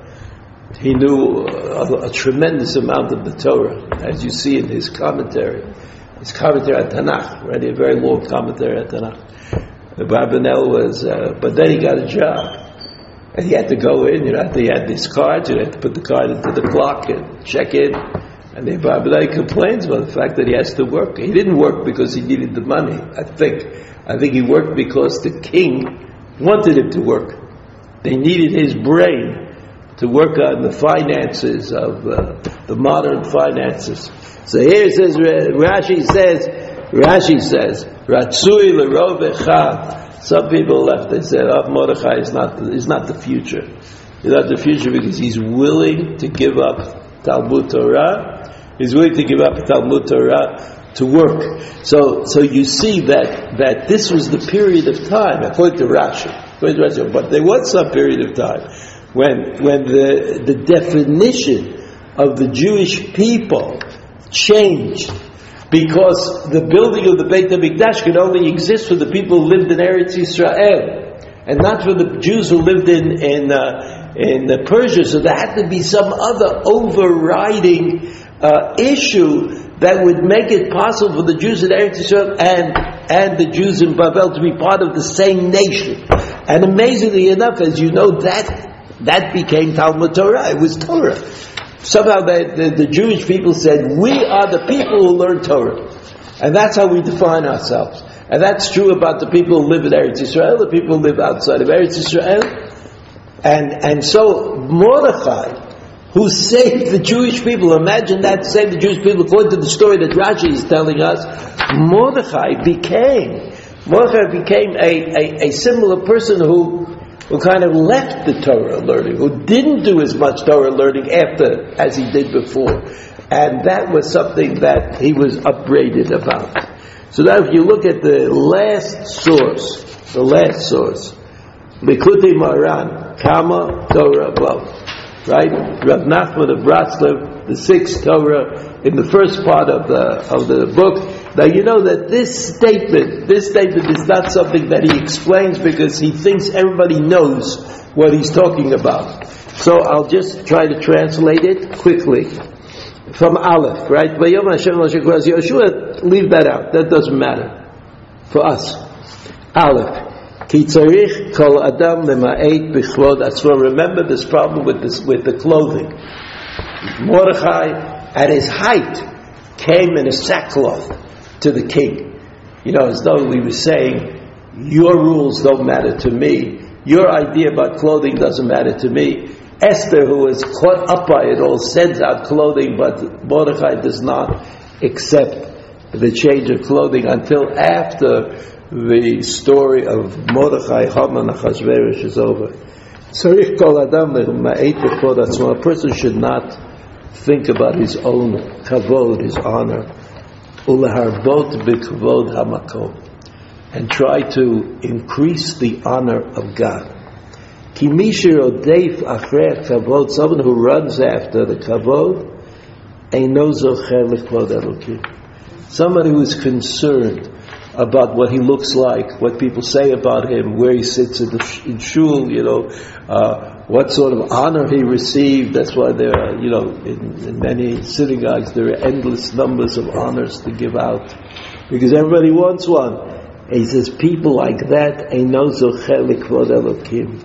he knew a, a tremendous amount of the Torah, as you see in his commentary. His commentary at Tanakh, right? A very long commentary at Tanakh. The Abarbanel was, uh, but then he got a job. And he had to go in, you know, he had these cards, you had to put the card into the clock and check in. And the Abarbanel complains about the fact that he has to work. He didn't work because he needed the money, I think. I think he worked because the king wanted him to work. They needed his brain to work on the finances of uh, the modern finances. So here it says, Rashi says, Rashi says, Ratzui l'rov echav. Some people left, they said, oh, Mordechai is not, is not the future. He's not the future because he's willing to give up Talmud Torah. He's willing to give up Talmud Torah to work. So, so you see that, that this was the period of time, according to Rashi. According to Rashi, but there was some period of time when, when the, the definition of the Jewish people changed. Because the building of the Beit HaMikdash could only exist for the people who lived in Eretz Yisrael, and not for the Jews who lived in in, uh, in uh, Persia. So there had to be some other overriding uh, issue that would make it possible for the Jews in Eretz Yisrael and and the Jews in Babel to be part of the same nation. And amazingly enough, as you know, that that became Talmud Torah. It was Torah. Somehow the, the, the Jewish people said, we are the people who learn Torah. And that's how we define ourselves. And that's true about the people who live in Eretz Yisrael, the people who live outside of Eretz Yisrael. And, and so Mordechai, who saved the Jewish people, imagine that, saved the Jewish people, according to the story that Rashi is telling us, Mordechai became Mordechai became a, a, a similar person who, who kind of left the Torah learning, who didn't do as much Torah learning after as he did before. And that was something that he was upbraided about. So now if you look at the last source, the last source, Likutei Moharan, Kama Torah Bo, right? Rav Nachman of Bratslav, the sixth Torah in the first part of the of the book. Now you know that this statement, this statement is not something that he explains because he thinks everybody knows what he's talking about. So I'll just try to translate it quickly. From Aleph, right? Yoshua, leave that out. That doesn't matter for us. Aleph. Ki tzarich kol adam lema'et b'chvod atzmo. Remember this problem with this, with the clothing. Mordechai, at his height, came in a sackcloth to the king. You know, as though he was saying, your rules don't matter to me. Your idea about clothing doesn't matter to me. Esther, who is caught up by it all, sends out clothing, but Mordechai does not accept the change of clothing until after the story of Mordechai, Haman, Achashverosh is over. A person should not think about his own kavod, his honor, uleharbot b'kavod hamakom, and try to increase the honor of God. Ki mishir odeif achrei kavod, someone who runs after the kavod, eino zocher likvod Elokim. Somebody who is concerned about what he looks like, what people say about him, where he sits in, the, in shul, you know, uh, what sort of honor he received. That's why there are, you know, in, in many synagogues there are endless numbers of honors to give out, because everybody wants one. And he says, people like that, eino zocher likvod Elokim.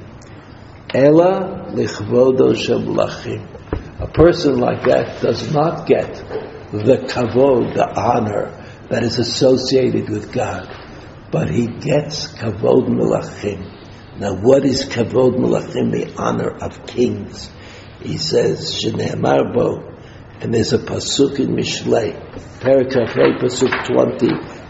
Ela lichvodo shel malachim. A person like that does not get the kavod, the honor that is associated with God, but he gets kavod malachim. Now, what is kavod malachim? The honor of kings. He says, Shneimar bo, and there's a pasuk in Mishlei, Perek Hey, pasuk twenty,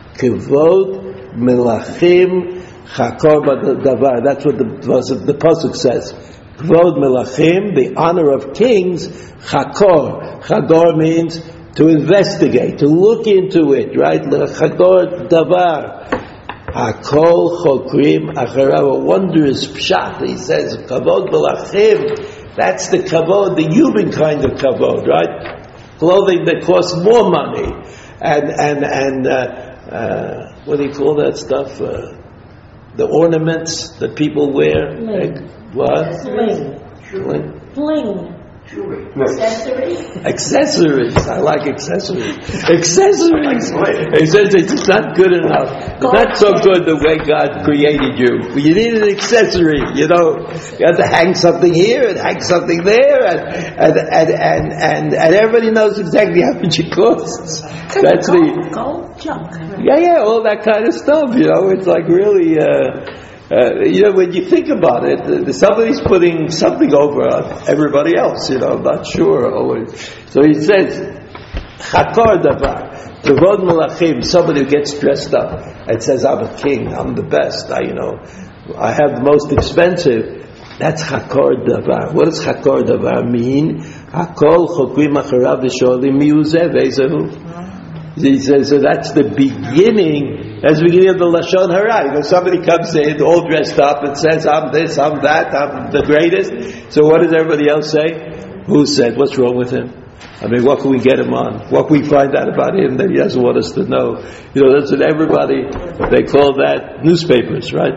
kavod malachim. Chakor b'davar. That's what the, the pasuk says. Kvod melachim, the honor of kings. Chakor. Chakor means to investigate, to look into it, right? Chakor davar. Hakol chokrim acharav. A wondrous pshat. He says, kavod melachim. That's the kavod, the human kind of kavod, right? Clothing that costs more money, and and and uh, uh, what do you call that stuff? Uh, The ornaments that people wear. Bling. Like, what? Bling. Bling. Bling. Jewelry. Accessories. Accessories. I like accessories. Accessories. He says it's not good enough. It's not so good the way God created you. You need an accessory. You know, you have to hang something here and hang something there, and and and and, and, and everybody knows exactly how much it costs. That's the Gold junk. yeah, yeah, all that kind of stuff. You know, it's like really. Uh, Uh, you know, when you think about it, uh, somebody's putting something over everybody else, you know, I'm not sure always. So he says, Chakor davar, kavod malachim, somebody who gets dressed up and says, I'm a king, I'm the best, I, you know, I have the most expensive. That's Chakor davar. What does Chakor davar mean? Hakol chokrim acharav v'sholim miuzeh ve'ezehu. He says, so that's the beginning, that's the beginning of the Lashon Hara. You know, somebody comes in all dressed up and says, I'm this, I'm that, I'm the greatest. So what does everybody else say? Who said? What's wrong with him? I mean, what can we get him on? What can we find out about him that he doesn't want us to know? You know, that's what everybody, they call that newspapers, right?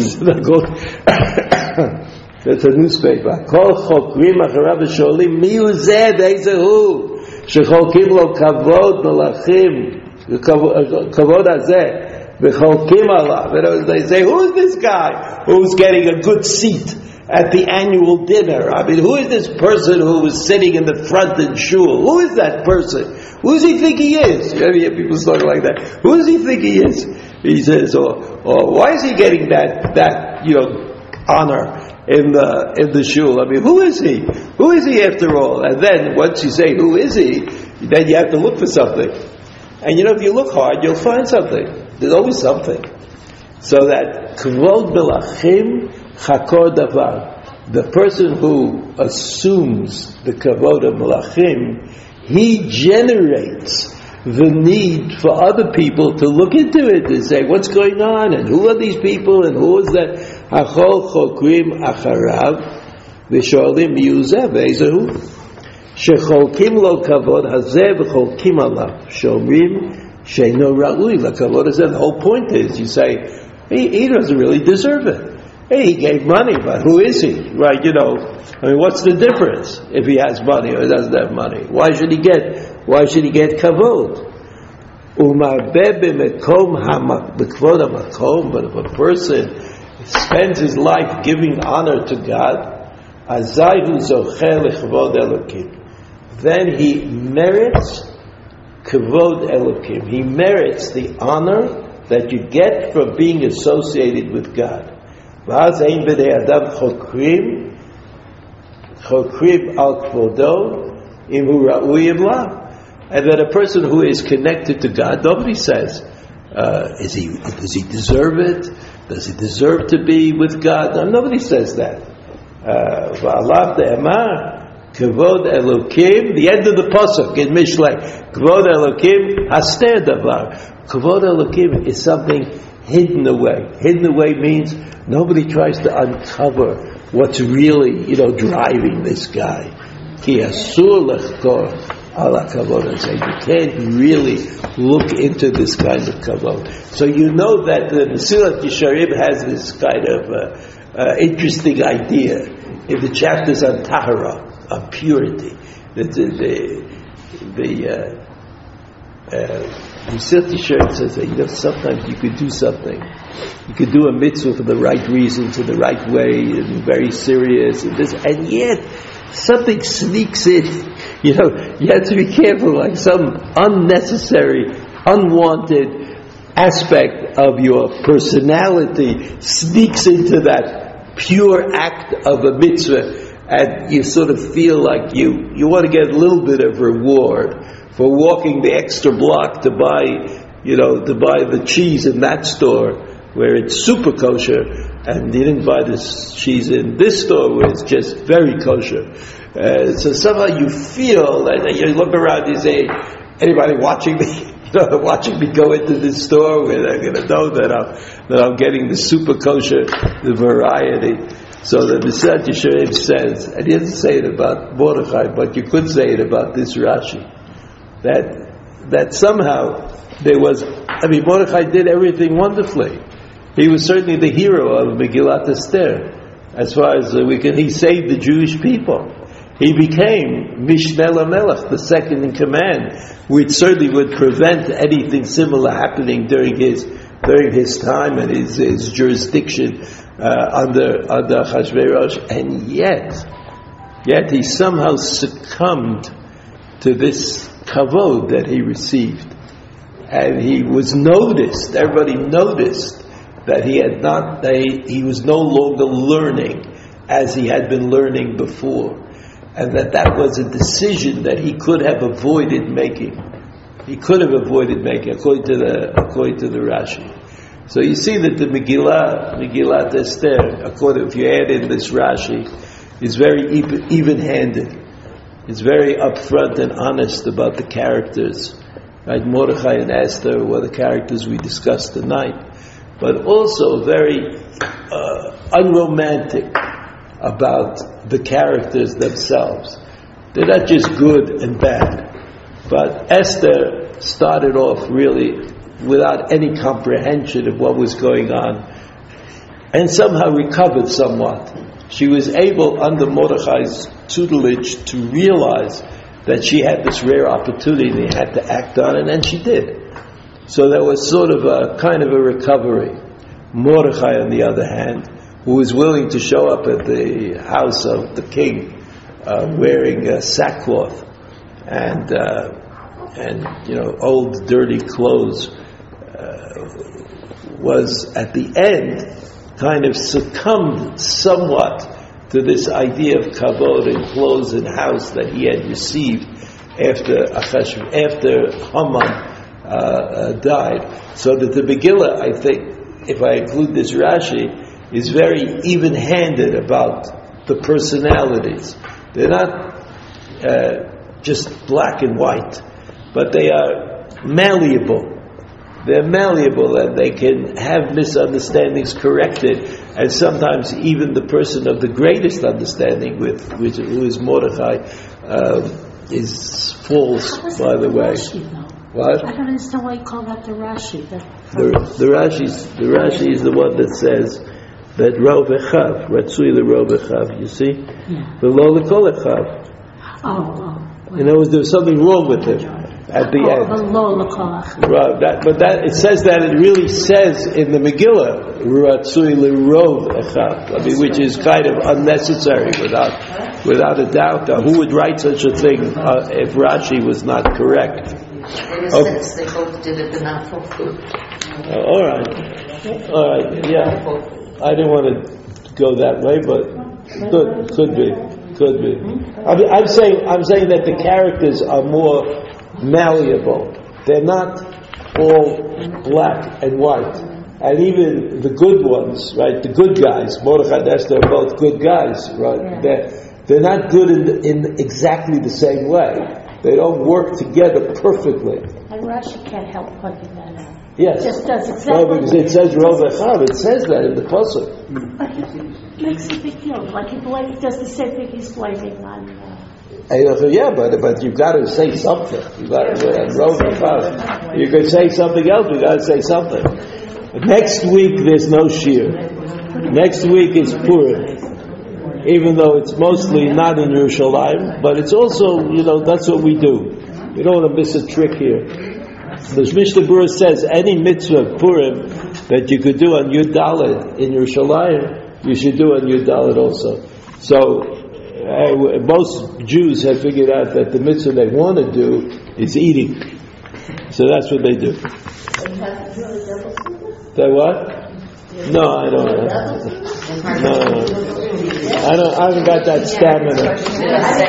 That's a newspaper. Kol chokrim acharav v'sholim miu zeh ve'ezehu. שחולקים לו כבוד מלאכים, כבוד הזה, וחולקים עליו. They say, who is this guy who's getting a good seat at the annual dinner? I mean, who is this person who is sitting in the front in shul? Who is that person? Who does he think he is? You ever hear people talking like that? Who does he think he is? He says, or, or why is he getting that, that, you know, honor in the in the shul? I mean, who is he? Who is he after all? And then once you say who is he, then you have to look for something. And you know, if you look hard, you'll find something. There's always something. So that Kvod Melachim Chakor Davar, the person who assumes the Kvod of Melachim, he generates the need for other people to look into it and say, what's going on, and who are these people, and who is that? Achol chokrim acharav v'sholim miyuzeh v'ezehu shecholkim lo kavod hazeh v'cholkim alav shomrim sheino ra'ui l'kavod hazeh. The whole point is, you say, he, he doesn't really deserve it. Hey, he gave money, but who is he? Right, you know, I mean, what's the difference if he has money or doesn't have money? Why should he get Why should he get kavod? But if a person spends his life giving honor to God, then he merits kavod elokim. He merits the honor that you get from being associated with God. Chokrim al kvodo imu ra'uyim la. And that a person who is connected to God, nobody says, uh, is he, does he deserve it? Does he deserve to be with God? No, nobody says that. Va'alav de'emar, kavod elokim, the end of the pasuk in Mishlei, kavod elokim, haster davar. Kavod elokim is something hidden away. Hidden away means nobody tries to uncover what's really, you know, driving this guy. Ki asur lechkor. Allah kavod, and say you can't really look into this kind of kavod. So you know that the Mesilat Yesharim has this kind of uh, uh, interesting idea in the chapters on tahara, on purity. The the the uh, uh, Mesilat Yesharim says that, you know, sometimes you could do something, you could do a mitzvah for the right reasons, in the right way, and very serious, and this, and yet something sneaks in. You know, you have to be careful, like some unnecessary, unwanted aspect of your personality sneaks into that pure act of a mitzvah, and you sort of feel like you, you want to get a little bit of reward for walking the extra block to buy, you know, to buy the cheese in that store where it's super kosher, and you didn't buy this cheese in this store where it's just very kosher. Uh, so somehow you feel that, that you look around and you say, anybody watching me, you know, watching me go into this store where they're going to know that I'm, that I'm getting the super kosher, the variety. So the Mesilat Yesharim says, and he doesn't say it about Mordechai, but you could say it about this Rashi, that, that somehow there was, I mean, Mordechai did everything wonderfully. He was certainly the hero of Megillat Esther, as far as we can, he saved the Jewish people. He became Mishneh LaMelech, the second in command, which certainly would prevent anything similar happening during his during his time and his, his jurisdiction uh, under under Achashverosh. And yet, yet he somehow succumbed to this kavod that he received, and he was noticed. Everybody noticed that he had not. They, he was no longer learning as he had been learning before. And that that was a decision that he could have avoided making. He could have avoided making, according to the according to the Rashi. So you see that the Megillah, Megillat Esther, according, if you add in this Rashi, is very even, even-handed. It's very upfront and honest about the characters. Right, Mordechai and Esther were the characters we discussed tonight, but also very uh, unromantic about the characters themselves. They're not just good and bad, but Esther started off really without any comprehension of what was going on, and somehow recovered somewhat. She was able, under Mordechai's tutelage, to realize that she had this rare opportunity and they had to act on it, and she did. So there was sort of a kind of a recovery. Mordechai, on the other hand, who was willing to show up at the house of the king uh, wearing uh, sackcloth and uh, and you know old dirty clothes, uh, was at the end kind of succumbed somewhat to this idea of kavod and clothes and house that he had received after Achash, after Haman uh, uh, died. So that the Megillah, I think, if I include this Rashi, is very even-handed about the personalities. They're not uh, just black and white, but they are malleable. They're malleable and they can have misunderstandings corrected, and sometimes even the person of the greatest understanding, with which who is Mordechai, um, is false. By the way, Rashi, though? what I don't understand why you call that the Rashi. That the the Rashi the Rashi is the one that says that Rov Echav, Ratzui the Rov Echav. You see, yeah. the Lo L'Kol Echav. Oh, oh. In other words, there was something wrong with him at the oh, end. the Lo L'Kolach. Right, that, but that it says that it really says in the Megillah, Ratzui L'Rov Echav, I mean, which is kind of unnecessary without without a doubt. Uh, who would write such a thing uh, if Rashi was not correct? In a Okay. sense, they both did it, but not for food. Uh, all right, all right, yeah. I didn't want to go that way, but could could be, could be. I mean, I'm saying I'm saying that the characters are more malleable. They're not all black and white. And even the good ones, right? The good guys, Mordechai and Esther are both good guys, right? Yeah. They're they're not good in in exactly the same way. They don't work together perfectly. And Rashi can't help pointing that out. Yes. It just does No, exactly. because it says Rov Echav. It says that in the pasuk. But he makes a big deal. Like he blame, does the same thing he's blaming on. Uh, And you know, yeah, but but you've got to say something. You got to uh, Rov Echav. You could say something else. You got to say something. Next week there's no shir. Next week is Purim. Even though it's mostly not in Yerushalayim, but it's also, you know, that's what we do. We don't want to miss a trick here. The Mishnah Berurah says any mitzvah of Purim that you could do on Yud Daled in Yerushalayim, you should do on Yud Daled also. So uh, most Jews have figured out that the mitzvah they want to do is eating. So that's what they do. That what? No, I don't. No, I don't. I haven't got that stamina.